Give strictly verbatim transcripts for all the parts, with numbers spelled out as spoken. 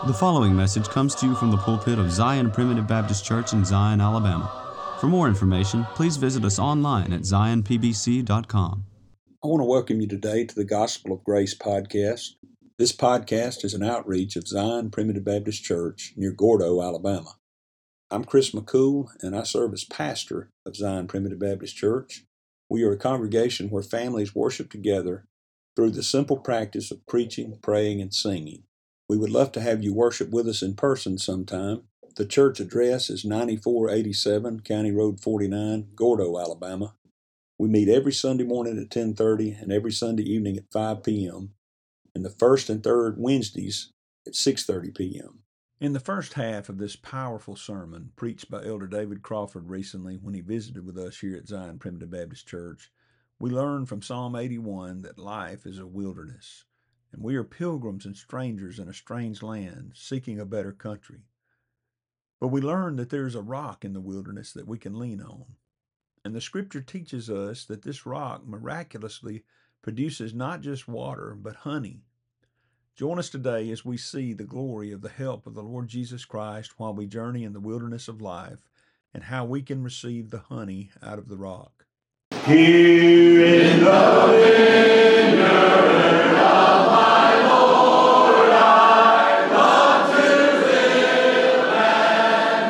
The following message comes to you from the pulpit of Zion Primitive Baptist Church in Zion, Alabama. For more information, please visit us online at zion p b c dot com. I want to welcome you today to the Gospel of Grace podcast. This podcast is an outreach of Zion Primitive Baptist Church near Gordo, Alabama. I'm Chris McCool, and I serve as pastor of Zion Primitive Baptist Church. We are a congregation where families worship together through the simple practice of preaching, praying, and singing. We would love to have you worship with us in person sometime. The church address is ninety-four eighty-seven County Road forty-nine, Gordo, Alabama. We meet every Sunday morning at ten thirty and every Sunday evening at five p.m. and the first and third Wednesdays at six thirty p.m. In the first half of this powerful sermon preached by Elder David Crawford recently when he visited with us here at Zion Primitive Baptist Church, we learned from Psalm eighty-one that life is a wilderness, and we are pilgrims and strangers in a strange land seeking a better country. But we learned that there is a rock in the wilderness that we can lean on. And the scripture teaches us that this rock miraculously produces not just water, but honey. Join us today as we see the glory of the help of the Lord Jesus Christ while we journey in the wilderness of life and how we can receive the honey out of the rock. Here in the vineyard of my Lord, I love to live and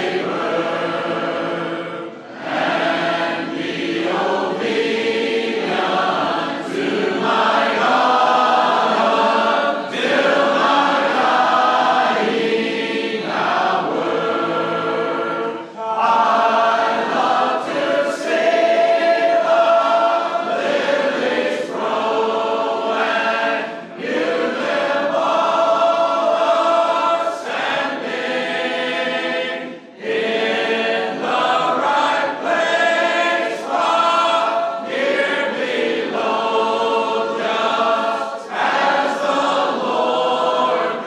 labor, and be obedient to my God till my dying hour. I love to sing the lily's row and hear them all standing in the right place far near below, just as the Lord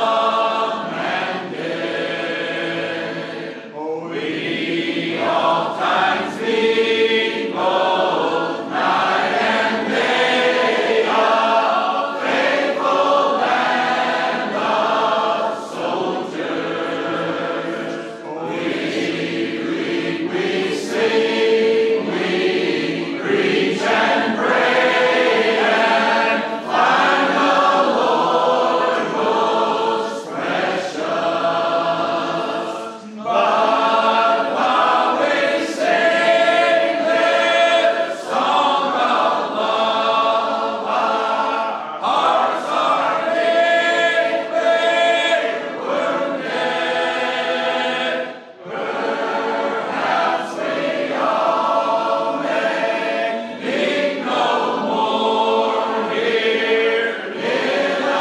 commanded. We oftentimes meet both night and day, a faithful band of soldiers. We read, we sing, we preach and pray, and find the Lord most precious. But while we sing this song of love, our hearts are deeply wounded. Perhaps we all may meet no more here in the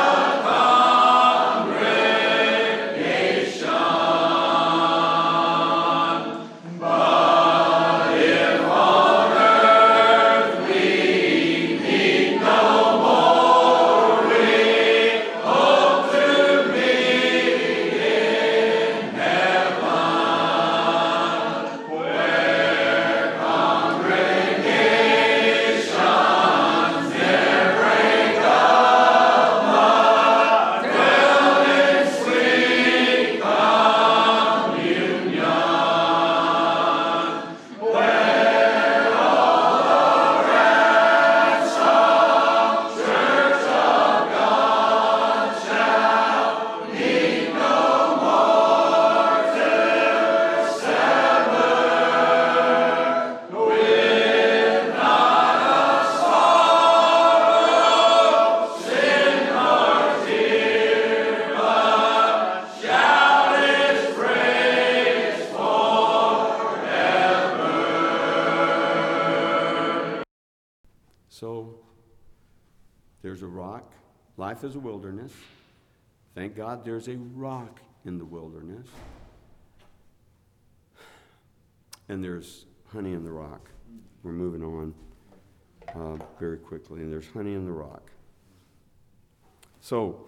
congregation. But if on earth we meet no more, we hope to meet in heaven, where congregations ne'er break up, but dwell in sweet communion, where all the ransomed church of God shall need no more to sever, with not a sorrow, sin nor tear, but shout His praise forever. So there's a rock. Life is a wilderness. Thank God there's a rock in the wilderness. And there's honey in the rock. We're moving on uh, very quickly. And there's honey in the rock. So,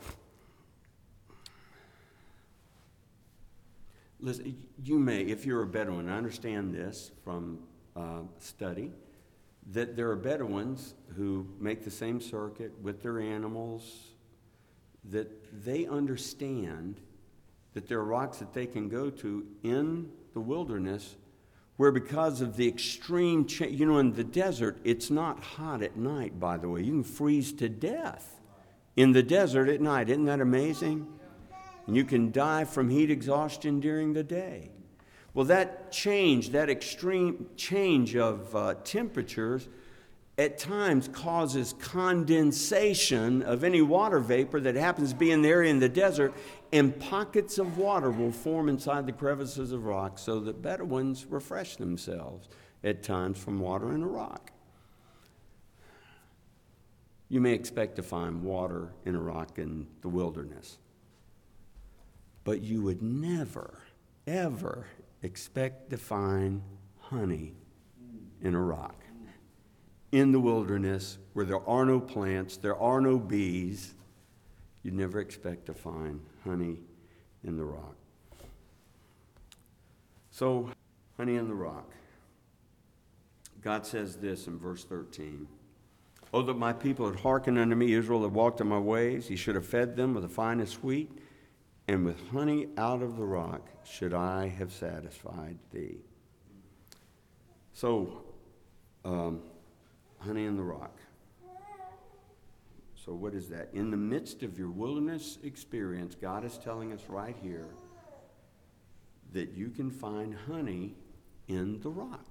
listen, you may, if you're a Bedouin, I understand this from uh, study, that there are Bedouins who make the same circuit with their animals, that they understand that there are rocks that they can go to in the wilderness where, because of the extreme change, you know, in the desert, it's not hot at night, by the way. You can freeze to death in the desert at night. Isn't that amazing? And you can die from heat exhaustion during the day. Well, that change, that extreme change of uh, temperatures, at times causes condensation of any water vapor that happens to be in the area in the desert, and pockets of water will form inside the crevices of rock so that Bedouins refresh themselves at times from water in a rock. You may expect to find water in a rock in the wilderness, but you would never, ever expect to find honey in a rock. In the wilderness, where there are no plants, there are no bees, you'd never expect to find honey in the rock. So, honey in the rock. God says this in verse thirteen. Oh, that my people had hearkened unto me, Israel had walked in my ways. He should have fed them with the finest wheat, and with honey out of the rock should I have satisfied thee. So, um, honey in the rock. So what is that? In the midst of your wilderness experience, God is telling us right here that you can find honey in the rock.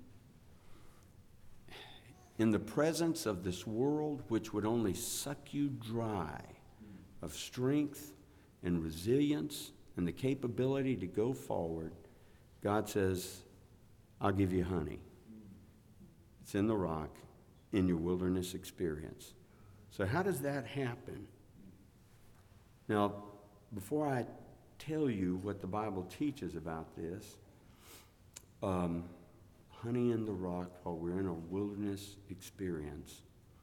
In the presence of this world which would only suck you dry of strength and resilience and the capability to go forward, God says, I'll give you honey. It's in the rock in your wilderness experience. So how does that happen? Now, before I tell you what the Bible teaches about this, um, honey in the rock while we're in a wilderness experience,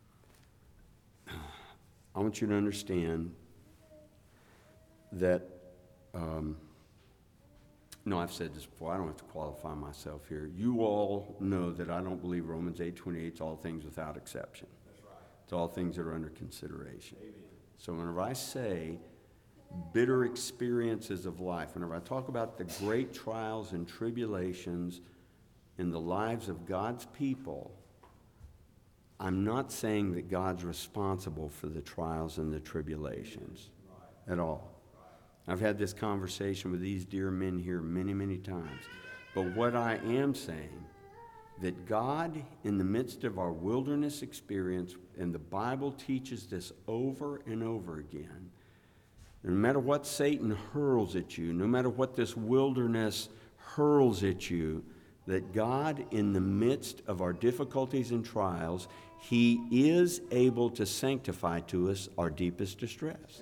I want you to understand that, um, no, I've said this before. I don't have to qualify myself here. You all know that I don't believe Romans eight twenty-eight is all things without exception. That's right. It's all things that are under consideration. Amen. So whenever I say bitter experiences of life, whenever I talk about the great trials and tribulations in the lives of God's people, I'm not saying that God's responsible for the trials and the tribulations right. at all. I've had this conversation with these dear men here many, many times. But what I am saying, that God, in the midst of our wilderness experience, and the Bible teaches this over and over again, no matter what Satan hurls at you, no matter what this wilderness hurls at you, that God, in the midst of our difficulties and trials, He is able to sanctify to us our deepest distress.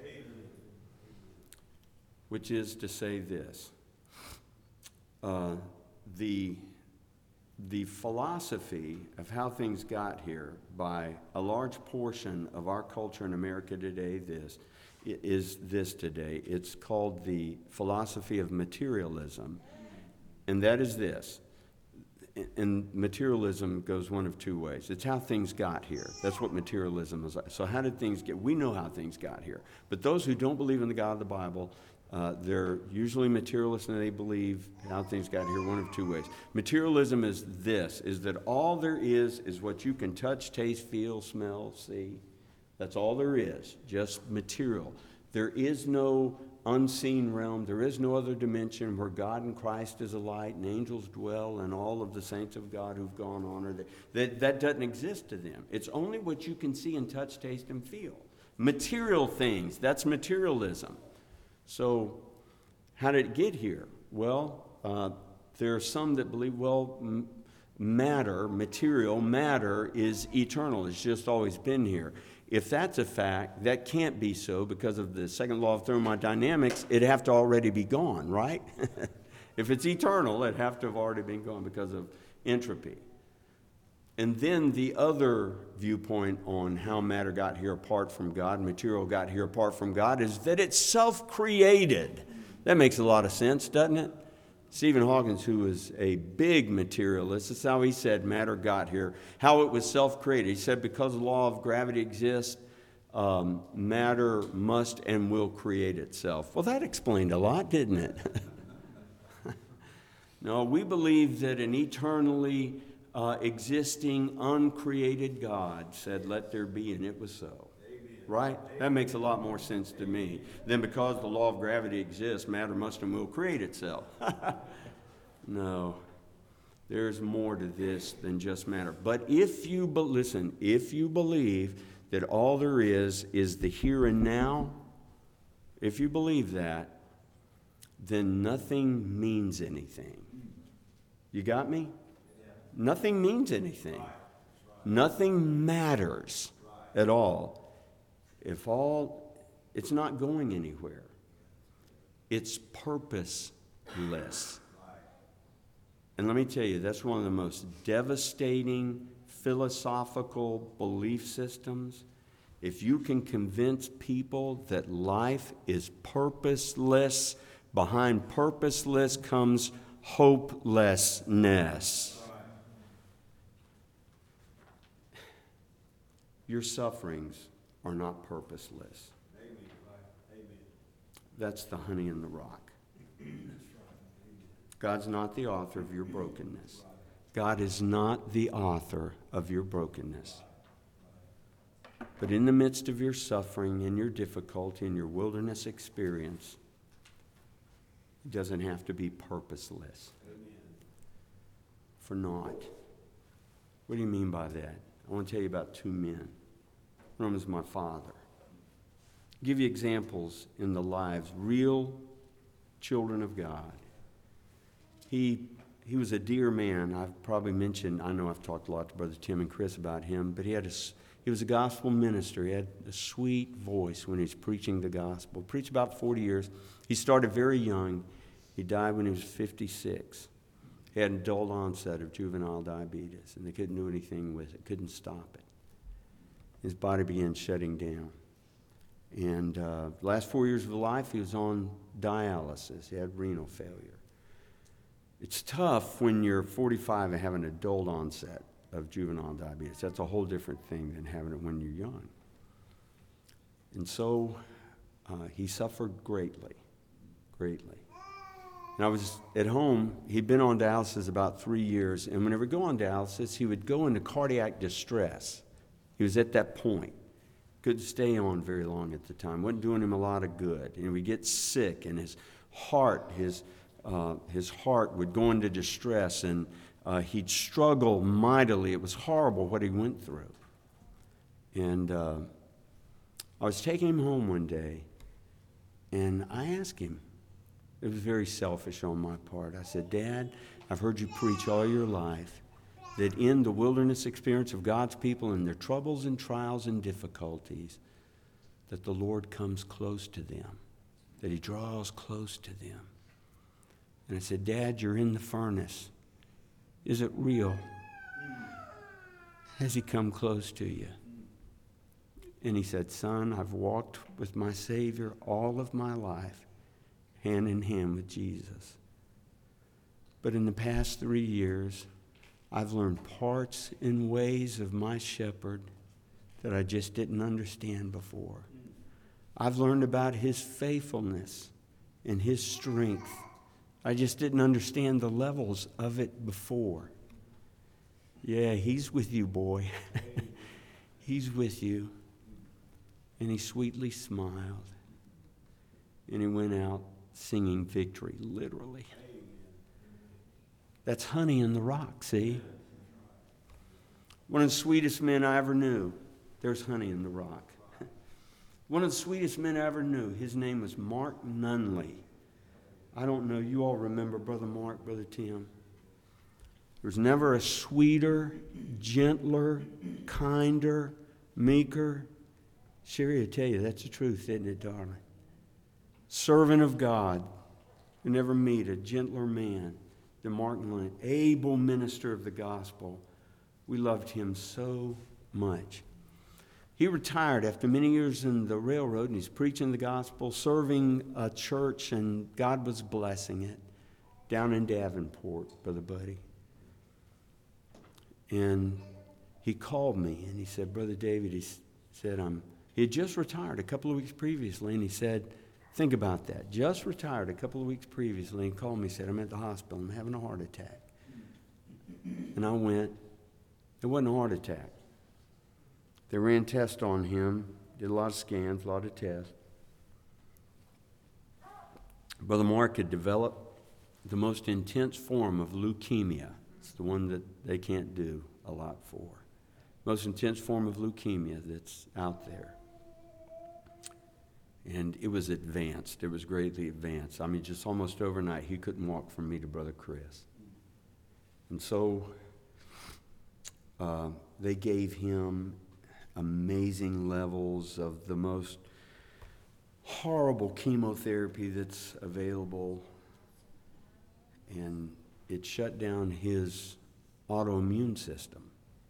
Which is to say this, uh, the, the philosophy of how things got here by a large portion of our culture in America today this, is this today. It's called the philosophy of materialism, and that is this. And materialism goes one of two ways. It's how things got here. That's what materialism is like. So how did things get? We know how things got here. But those who don't believe in the God of the Bible, Uh, they're usually materialists, and they believe how things got here one of two ways. Materialism is this, is that all there is is what you can touch, taste, feel, smell, see. That's all there is, just material. There is no unseen realm. There is no other dimension where God and Christ is a light and angels dwell and all of the saints of God who've gone on. Or that, that, that doesn't exist to them. It's only what you can see and touch, taste, and feel. Material things, that's materialism. So, how did it get here? Well, uh, there are some that believe, well, m- matter, material, matter is eternal. It's just always been here. If that's a fact, that can't be so because of the second law of thermodynamics. It'd have to already be gone, right? If it's eternal, it'd have to have already been gone because of entropy. And then the other viewpoint on how matter got here apart from God, material got here apart from God, is that it's self-created. That makes a lot of sense, doesn't it? Stephen Hawkins, who was a big materialist, that's how he said matter got here, how it was self-created. He said because the law of gravity exists, um, matter must and will create itself. Well, that explained a lot, didn't it? No, we believe that an eternally uh, existing, uncreated God said, let there be, and it was so. Amen. Right? That makes a lot more sense to me than because the law of gravity exists, matter must and will create itself. No, there's more to this than just matter. But if you, be- listen, if you believe that all there is is the here and now, if you believe that, then nothing means anything. You got me? Yeah. Nothing means anything. Right. Right. Nothing matters right. at all. If all, it's not going anywhere. It's purposeless. Right. And let me tell you, that's one of the most devastating philosophical belief systems. If you can convince people that life is purposeless, behind purposeless comes hopelessness. Your sufferings are not purposeless. That's the honey in the rock. God's not the author of your brokenness. God is not the author of your brokenness. But in the midst of your suffering and your difficulty and your wilderness experience, it doesn't have to be purposeless. Amen. For naught. What do you mean by that? I want to tell you about two men. One was my father. I'll give you examples in the lives, real children of God. He he was a dear man. I've probably mentioned, I know I've talked a lot to Brother Tim and Chris about him, but he had a, he was a gospel minister. He had a sweet voice when he was preaching the gospel. Preached about forty years. He started very young. He died when he was fifty-six. He had an adult onset of juvenile diabetes, and they couldn't do anything with it, couldn't stop it. His body began shutting down. And uh, the last four years of his life, he was on dialysis. He had renal failure. It's tough when you're forty-five and have an adult onset of juvenile diabetes. That's a whole different thing than having it when you're young. And so uh, he suffered greatly, greatly. And I was at home. He'd been on dialysis about three years, and whenever he'd go on dialysis, he would go into cardiac distress. He was at that point. Couldn't stay on very long at the time. Wasn't doing him a lot of good. And he would get sick, and his heart, his uh, his heart would go into distress, and uh, he'd struggle mightily. It was horrible what he went through. And uh, I was taking him home one day, and I asked him. It was very selfish on my part. I said, Dad, I've heard you preach all your life that in the wilderness experience of God's people and their troubles and trials and difficulties, that the Lord comes close to them, that he draws close to them. And I said, Dad, you're in the furnace. Is it real? Has he come close to you? And he said, Son, I've walked with my Savior all of my life, hand in hand with Jesus. But in the past three years, I've learned parts and ways of my shepherd that I just didn't understand before. I've learned about his faithfulness and his strength. I just didn't understand the levels of it before. Yeah, he's with you, boy. He's with you. And he sweetly smiled. And he went out singing victory, literally. That's honey in the rock, see? One of the sweetest men I ever knew. There's honey in the rock. One of the sweetest men I ever knew. His name was Mark Nunley. I don't know, you all remember Brother Mark, Brother Tim. There's never a sweeter, gentler, kinder, meeker. Sherry will tell you that's the truth, isn't it, darling? Servant of God. You never meet a gentler man than Mark Nunley. Able minister of the gospel. We loved him so much. He retired after many years in the railroad, and he's preaching the gospel, serving a church, and God was blessing it down in Davenport, Brother Buddy. And he called me, and he said, Brother David, he said, I'm He had just retired a couple of weeks previously, and he said, think about that. Just retired a couple of weeks previously, and he called me and said, I'm at the hospital. I'm having a heart attack. And I went. It wasn't a heart attack. They ran tests on him, did a lot of scans, a lot of tests. Brother Mark had developed the most intense form of leukemia. It's the one that they can't do a lot for. Most intense form of leukemia that's out there. And it was advanced. It was greatly advanced. I mean, just almost overnight, he couldn't walk from me to Brother Chris. And so uh, they gave him amazing levels of the most horrible chemotherapy that's available. And it shut down his autoimmune system.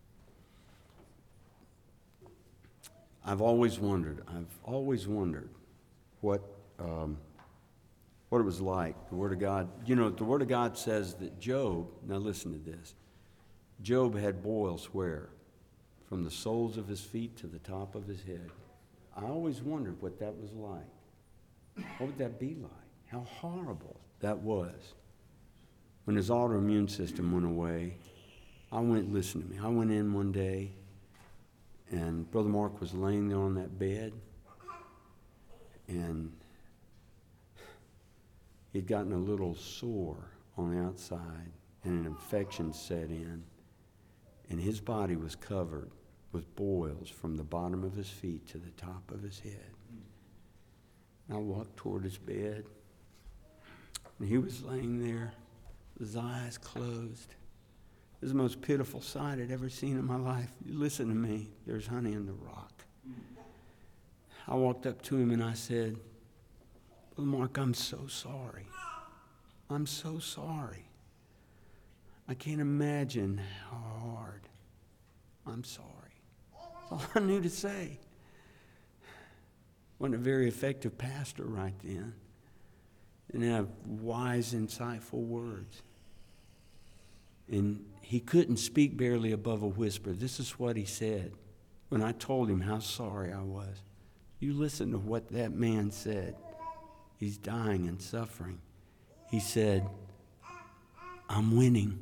I've always wondered, I've always wondered what um, what it was like. The Word of God, you know, the Word of God says that Job, now listen to this, Job had boils where? From the soles of his feet to the top of his head. I always wondered what that was like. What would that be like? How horrible that was. When his autoimmune system went away, I went, listen to me, I went in one day, and Brother Mark was laying there on that bed, and he'd gotten a little sore on the outside, and an infection set in, and his body was covered with boils from the bottom of his feet to the top of his head. And I walked toward his bed, and he was laying there, with his eyes closed. It was the most pitiful sight I'd ever seen in my life. Listen to me. There's honey in the rock. I walked up to him and I said, Brother Mark, I'm so sorry. I'm so sorry. I can't imagine how hard. I'm sorry. That's all I knew to say. Wasn't a very effective pastor right then. Didn't have wise, insightful words. And he couldn't speak barely above a whisper. This is what he said when I told him how sorry I was. You listen to what that man said. He's dying and suffering. He said, I'm winning.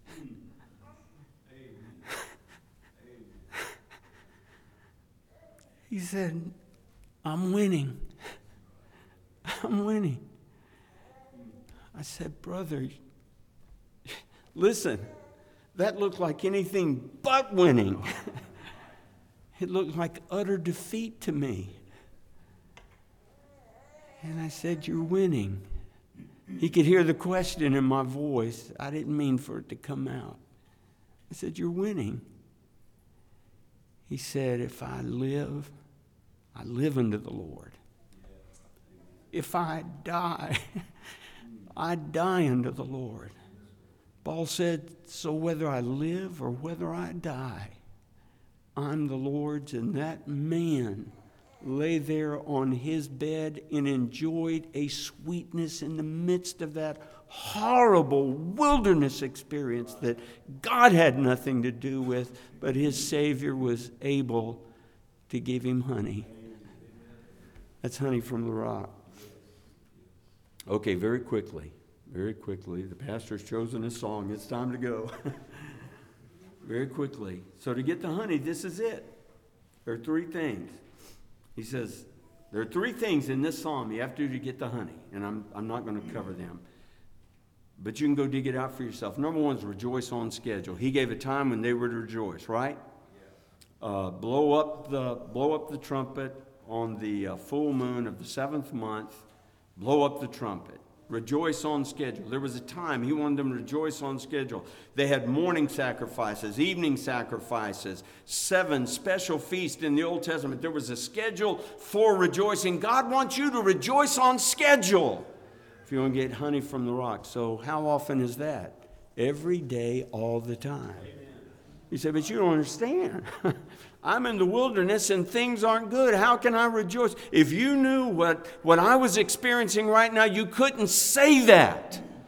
He said, I'm winning. I'm winning. I said, brother, listen, that looked like anything but winning. It looked like utter defeat to me. And I said, you're winning. He could hear the question in my voice. I didn't mean for it to come out. I said, you're winning. He said, if I live, I live unto the Lord. If I die, I die unto the Lord. Paul said, so whether I live or whether I die, I'm the Lord's. And that man lay there on his bed and enjoyed a sweetness in the midst of that horrible wilderness experience that God had nothing to do with, but his Savior was able to give him honey. That's honey from the rock. Okay, very quickly, very quickly. The pastor's chosen a song. It's time to go. Very quickly. So to get the honey, this is it. There are three things. He says, there are three things in this psalm you have to do to get the honey, and I'm, I'm not going to cover them. But you can go dig it out for yourself. Number one is rejoice on schedule. He gave a time when they were to rejoice, right? Uh, blow up the blow up the trumpet on the uh, full moon of the seventh month. Blow up the trumpet. Rejoice on schedule. There was a time he wanted them to rejoice on schedule. They had morning sacrifices, evening sacrifices, seven special feasts in the Old Testament. There was a schedule for rejoicing. God wants you to rejoice on schedule if you want to get honey from the rock. So how often is that? Every day, all the time. You say, but you don't understand. I'm in the wilderness and things aren't good. How can I rejoice? If you knew what, what I was experiencing right now, you couldn't say that.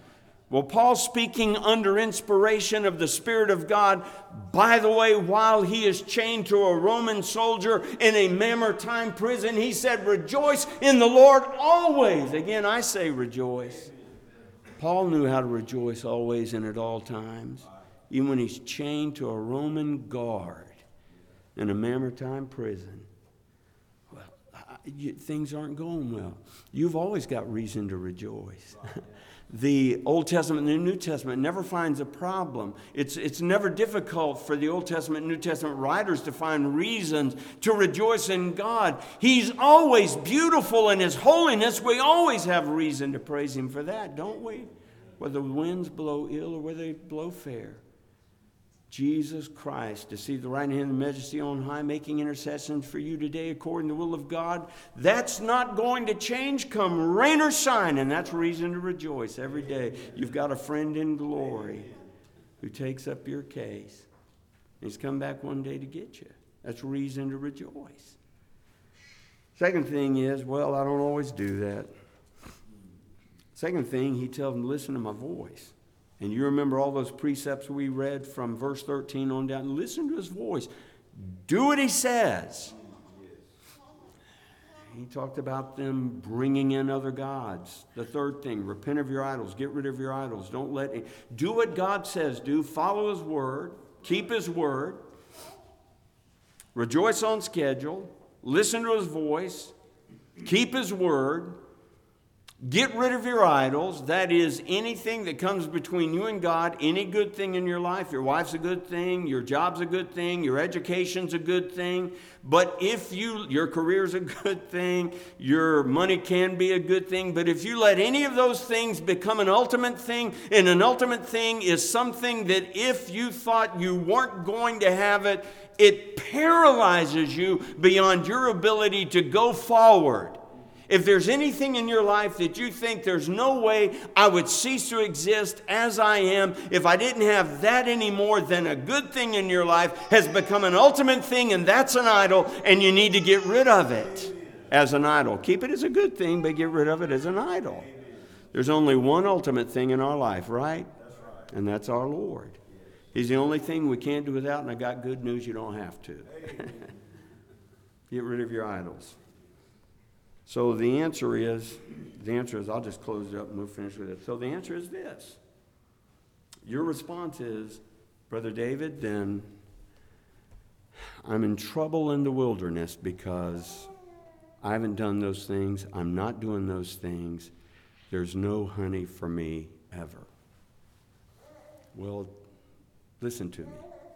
Well, Paul's speaking under inspiration of the Spirit of God. By the way, while he is chained to a Roman soldier in a Mamertine prison, he said, rejoice in the Lord always. Again, I say rejoice. Paul knew how to rejoice always and at all times, even when he's chained to a Roman guard in a Mamertine prison. Well, you, things aren't going well. You've always got reason to rejoice. The Old Testament and the New Testament never finds a problem. It's, it's never difficult for the Old Testament and New Testament writers to find reasons to rejoice in God. He's always beautiful in His holiness. We always have reason to praise Him for that, don't we? Whether the winds blow ill or whether they blow fair. Jesus Christ, to see the right hand of the Majesty on high, making intercessions for you today according to the will of God. That's not going to change come rain or shine, and that's reason to rejoice every day. You've got a friend in glory who takes up your case. He's come back one day to get you. That's reason to rejoice. Second thing is, well, I don't always do that. Second thing, he tells them, listen to my voice. And you remember all those precepts we read from verse thirteen on down. Listen to his voice. Do what he says. He talked about them bringing in other gods. The third thing, repent of your idols. Get rid of your idols. Don't let it. Do what God says do. Follow his word. Keep his word. Rejoice on schedule. Listen to his voice. Keep his word. Get rid of your idols. That is anything that comes between you and God, any good thing in your life. Your wife's a good thing, your job's a good thing, your education's a good thing. But if you, your career's a good thing, your money can be a good thing. But if you let any of those things become an ultimate thing, and an ultimate thing is something that if you thought you weren't going to have it, it paralyzes you beyond your ability to go forward. If there's anything in your life that you think there's no way I would cease to exist as I am, if I didn't have that anymore, then a good thing in your life has become an ultimate thing, and that's an idol, and you need to get rid of it as an idol. Keep it as a good thing, but get rid of it as an idol. There's only one ultimate thing in our life, right? And that's our Lord. He's the only thing we can't do without, and I got good news, you don't have to. Get rid of your idols. So the answer is, the answer is, I'll just close it up and we'll finish with it. So the answer is this. Your response is, Brother David, then I'm in trouble in the wilderness because I haven't done those things. I'm not doing those things. There's no honey for me ever. Well, listen to me.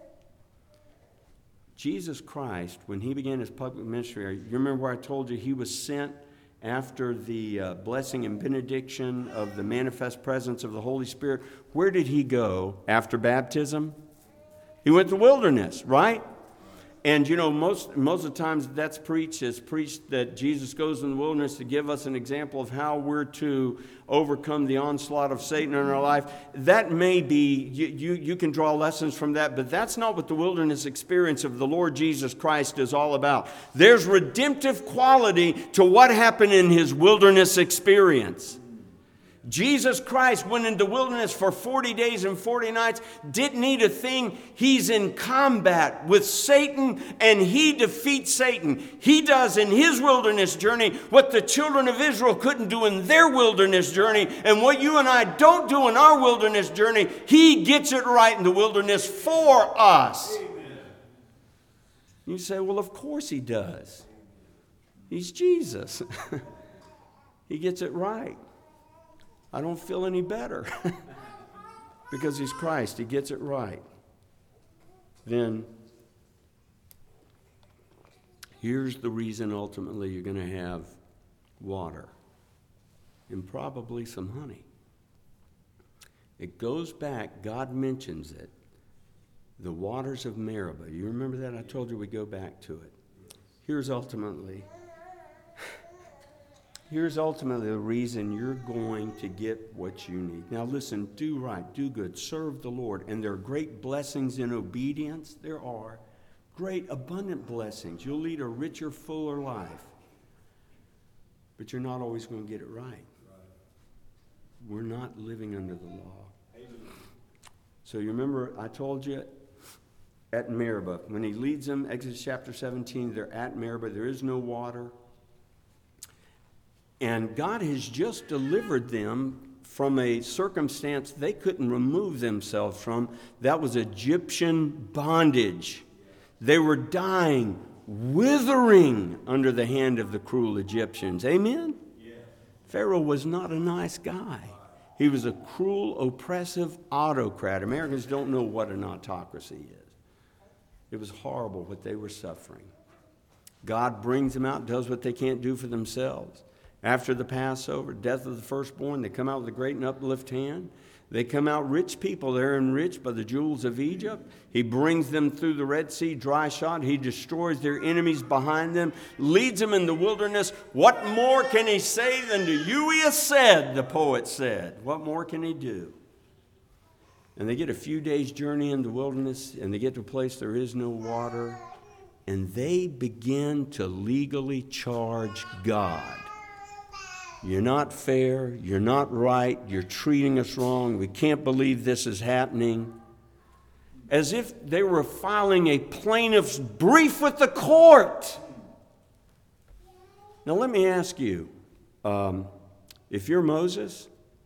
Jesus Christ, when he began his public ministry, you remember where I told you he was sent after the uh, blessing and benediction of the manifest presence of the Holy Spirit? Where did he go after baptism? He went to the wilderness, right? And you know, most most of the times that's preached is preached that Jesus goes in the wilderness to give us an example of how we're to overcome the onslaught of Satan in our life. That may be, you, you, you can draw lessons from that, but that's not what the wilderness experience of the Lord Jesus Christ is all about. There's redemptive quality to what happened in his wilderness experience. Jesus Christ went into the wilderness for forty days and forty nights, didn't need a thing. He's in combat with Satan, and he defeats Satan. He does in his wilderness journey what the children of Israel couldn't do in their wilderness journey, and what you and I don't do in our wilderness journey, he gets it right in the wilderness for us. Amen. You say, well, of course he does. He's Jesus. He gets it right. I don't feel any better because he's Christ. He gets it right. Then here's the reason ultimately you're going to have water and probably some honey. It goes back, God mentions it, the waters of Meribah. You remember that? I told you we go back to it. Here's ultimately... Here's ultimately the reason you're going to get what you need. Now listen, do right, do good, serve the Lord. And there are great blessings in obedience. There are great abundant blessings. You'll lead a richer, fuller life. But you're not always going to get it right. we're not living under the law. So you remember I told you at Meribah, when he leads them, Exodus chapter seventeen, they're at Meribah, there is no water. And God has just delivered them from a circumstance they couldn't remove themselves from. That was Egyptian bondage. They were dying, withering under the hand of the cruel Egyptians. Amen? Yeah. Pharaoh was not a nice guy. He was a cruel, oppressive autocrat. Americans don't know what an autocracy is. It was horrible what they were suffering. God brings them out, does what they can't do for themselves. After the Passover, death of the firstborn, they come out with a great and uplift hand. They come out rich people. They're enriched by the jewels of Egypt. He brings them through the Red Sea, dry shod. He destroys their enemies behind them, leads them in the wilderness. What more can he say than to you he has said, the poet said. What more can he do? And they get a few days' journey in the wilderness, and they get to a place there is no water, and they begin to legally charge God. You're not fair, you're not right, you're treating us wrong, we can't believe this is happening. As if they were filing a plaintiff's brief with the court. Now let me ask you, um, if you're Moses,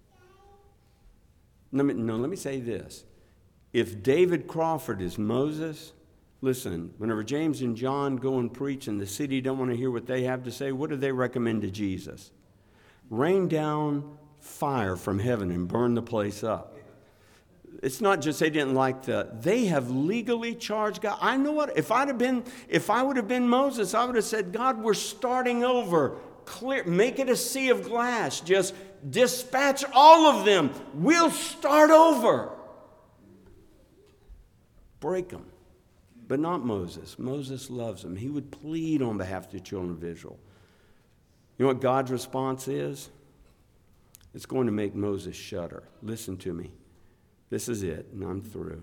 let me, no, let me say this. If David Crawford is Moses, listen, whenever James and John go and preach and the city don't want to hear what they have to say, what do they recommend to Jesus? Rain down fire from heaven and burn the place up. It's not just they didn't like the, they have legally charged God. I know what, if I'd have been, if I would have been Moses, I would have said, God, we're starting over. Clear, make it a sea of glass. Just dispatch all of them. We'll start over. Break them. But not Moses. Moses loves them. He would plead on behalf of the children of Israel. You know what God's response is? It's going to make Moses shudder. Listen to me. This is it, and I'm through.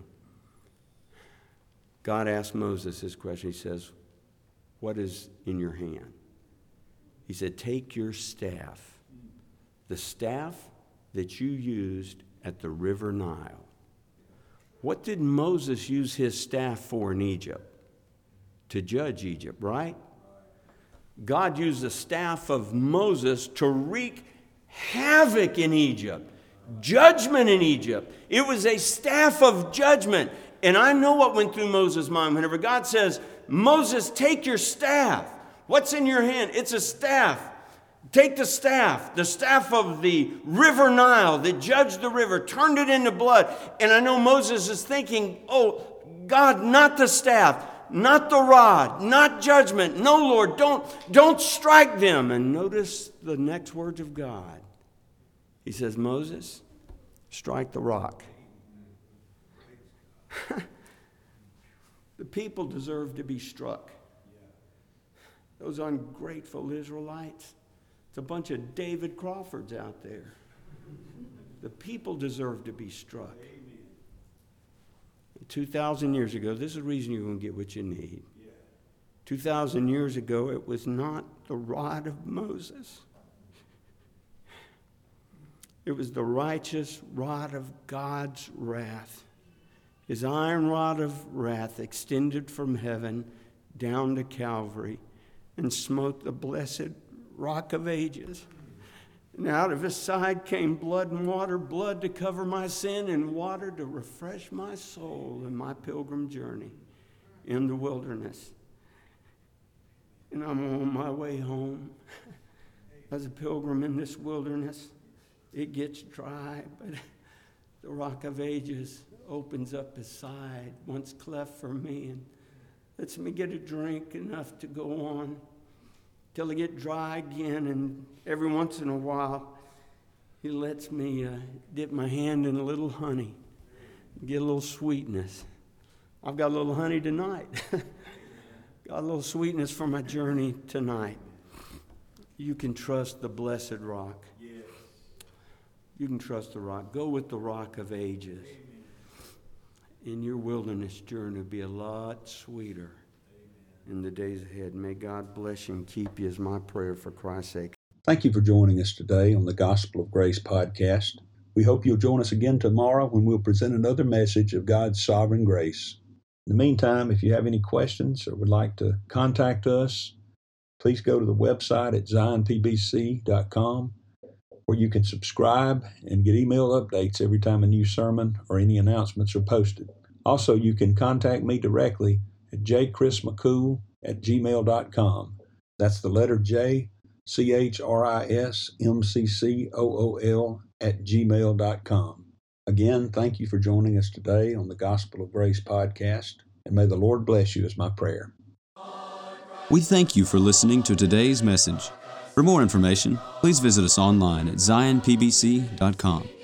God asked Moses this question. He says, what is in your hand? He said, take your staff, the staff that you used at the river Nile. What did Moses use his staff for in Egypt? To judge Egypt, right? God used the staff of Moses to wreak havoc in Egypt, judgment in Egypt. It was a staff of judgment. And I know what went through Moses' mind whenever God says, Moses, take your staff. What's in your hand? It's a staff. Take the staff, the staff of the river Nile that judged the river, turned it into blood. And I know Moses is thinking, oh, God, not the staff. Not the rod, not judgment. No, Lord, don't, don't strike them. And notice the next words of God. He says, Moses, strike the rock. The people deserve to be struck. Those ungrateful Israelites. It's a bunch of David Crawfords out there. The people deserve to be struck. two thousand years ago, this is the reason you're going to get what you need. two thousand years ago, it was not the rod of Moses. It was the righteous rod of God's wrath. His iron rod of wrath extended from heaven down to Calvary and smote the blessed Rock of Ages. And out of his side came blood and water, blood to cover my sin and water to refresh my soul in my pilgrim journey in the wilderness. And I'm on my way home as a pilgrim in this wilderness. It gets dry, but the Rock of Ages opens up his side, once cleft for me, and lets me get a drink enough to go on till I get dry again. And every once in a while, he lets me uh, dip my hand in a little honey, get a little sweetness. I've got a little honey tonight. Got a little sweetness for my journey tonight. You can trust the blessed rock. You can trust the rock. Go with the Rock of Ages. In your wilderness journey, will be a lot sweeter in the days ahead. May God bless you and keep you is my prayer for Christ's sake. Thank you for joining us today on the Gospel of Grace podcast. We hope you'll join us again tomorrow when we'll present another message of God's sovereign grace. In the meantime, if you have any questions or would like to contact us, please go to the website at zion p b c dot com, where you can subscribe and get email updates every time a new sermon or any announcements are posted. Also, you can contact me directly at j chris mccool at gmail dot com. That's the letter J, C H R I S M C C O O L at gmail dot com. Again, thank you for joining us today on the Gospel of Grace podcast, and may the Lord bless you is my prayer. We thank you for listening to today's message. For more information, please visit us online at zion p b c dot com.